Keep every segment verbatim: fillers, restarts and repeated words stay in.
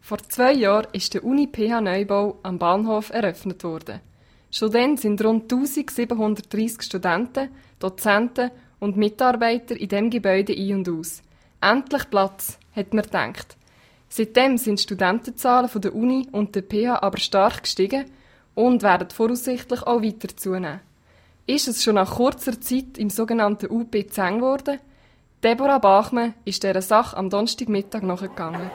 Vor zwei Jahren ist der Uni-P H-Neubau am Bahnhof eröffnet worden. Schon dann sind rund eintausendsiebenhundertdreissig Studenten, Dozenten und Mitarbeiter in diesem Gebäude ein- und aus. Endlich Platz, hat man gedacht. Seitdem sind die Studentenzahlen von der Uni und der P H aber stark gestiegen und werden voraussichtlich auch weiter zunehmen. Ist es schon nach kurzer Zeit im sogenannten U P zu eng geworden? Deborah Bachmann ist dieser Sache am Donnerstagmittag nachgegangen.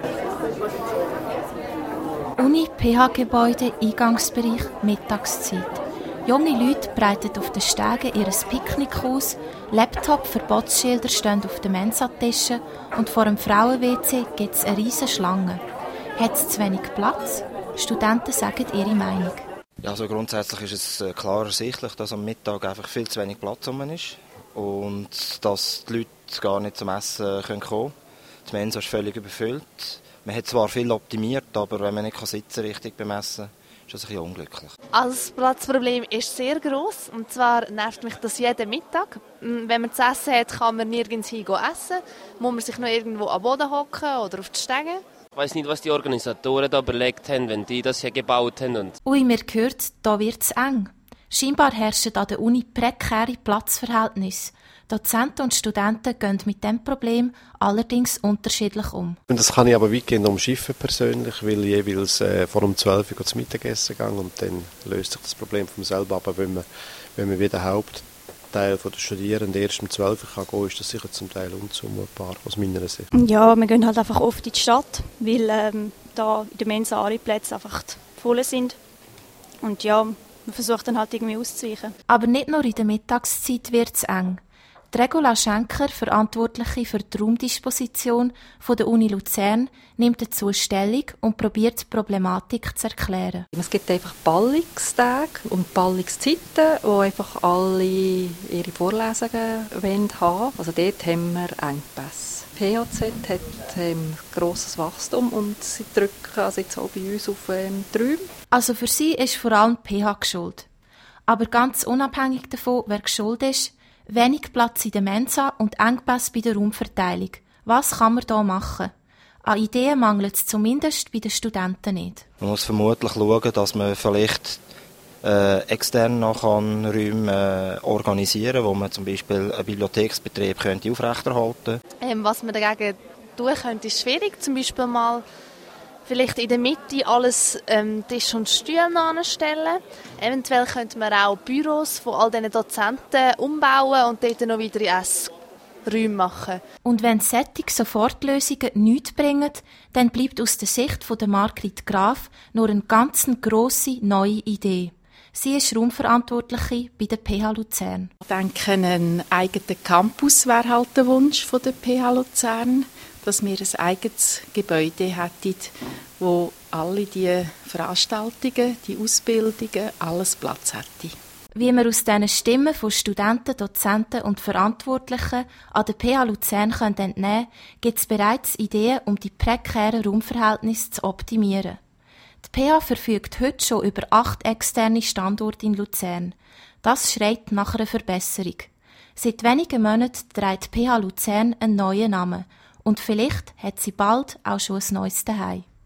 Uni-P H-Gebäude, Eingangsbereich, Mittagszeit. Junge Leute breiten auf den Stegen ihr Picknick aus, Laptop-Verbotsschilder stehen auf den Mensatischen und vor dem Frauen-W C gibt es eine riesige Schlange. Hat es zu wenig Platz? Studenten sagen ihre Meinung. Ja, also grundsätzlich ist es klar ersichtlich, dass am Mittag einfach viel zu wenig Platz rum ist und dass die Leute gar nicht zum Essen kommen können. Die Mensa ist völlig überfüllt. Man hat zwar viel optimiert, aber wenn man nicht sitzen richtig beim Essen, ist das ein bisschen unglücklich. Also das Platzproblem ist sehr gross. Und zwar nervt mich das jeden Mittag. Wenn man zu essen hat, kann man nirgends hin essen. Muss man sich noch irgendwo am Boden hocken oder auf die Stege. Ich weiss nicht, was die Organisatoren da überlegt haben, wenn die das hier gebaut haben. Und Ui, mir gehört, da wird es eng. Scheinbar herrschen an der Uni prekäre Platzverhältnisse. Dozenten und Studenten gehen mit diesem Problem allerdings unterschiedlich um. Und das kann ich aber weitgehend umschiffen persönlich, weil ich jeweils äh, vor um zwölf Uhr zum Mittagessen gehe und dann löst sich das Problem von selber. Aber wenn man, wenn man wie der Hauptteil der Studierenden erst um zwölf Uhr gehen kann, ist das sicher zum Teil unzumutbar aus meiner Sicht. Ja, wir gehen halt einfach oft in die Stadt, weil ähm, da in der Mensa alle Plätze einfach voll sind. Und ja, man versucht dann halt irgendwie auszuweichen. Aber nicht nur in der Mittagszeit wird es eng. Die Regula Schenker, Verantwortliche für die Raumdisposition von der Uni Luzern, nimmt dazu Stellung und probiert die Problematik zu erklären. Es gibt einfach Ballungstage und Ballungszeiten, wo einfach alle ihre Vorlesungen haben wollen. Also dort haben wir Engpässe. P H Z hat ähm, grosses Wachstum und sie drücken also jetzt auch bei uns auf ähm, die Räume. Also für sie ist vor allem P H geschuld. Aber ganz unabhängig davon, wer geschuld ist, wenig Platz in der Mensa und Engpässe bei der Raumverteilung. Was kann man da machen? An Ideen mangelt es zumindest bei den Studenten nicht. Man muss vermutlich schauen, dass man vielleicht äh, extern noch Räume äh, organisieren kann, wo man zum Beispiel einen Bibliotheksbetrieb könnte aufrechterhalten könnte. Ähm, was man dagegen tun könnte, ist schwierig. Zum Beispiel mal vielleicht in der Mitte alles ähm, Tisch und Stühle anstellen. Eventuell könnte man auch Büros von all diesen Dozenten umbauen und dort noch weitere Essräume machen. Und wenn solche Sofortlösungen nichts bringen, dann bleibt aus der Sicht von der Margrit Graf nur eine ganz grosse neue Idee. Sie ist Raumverantwortliche bei der P H Luzern. Ich denke, ein eigener Campus wäre halt der Wunsch von der P H Luzern, dass wir ein eigenes Gebäude hätten, wo alle diese Veranstaltungen, die Ausbildungen, alles Platz hätte. Wie wir aus diesen Stimmen von Studenten, Dozenten und Verantwortlichen an der P H Luzern entnehmen können, gibt es bereits Ideen, um die prekären Raumverhältnisse zu optimieren. Die P H verfügt heute schon über acht externe Standorte in Luzern. Das schreit nach einer Verbesserung. Seit wenigen Monaten trägt die P H Luzern einen neuen Namen. Und vielleicht hat sie bald auch schon ein neues Zuhause.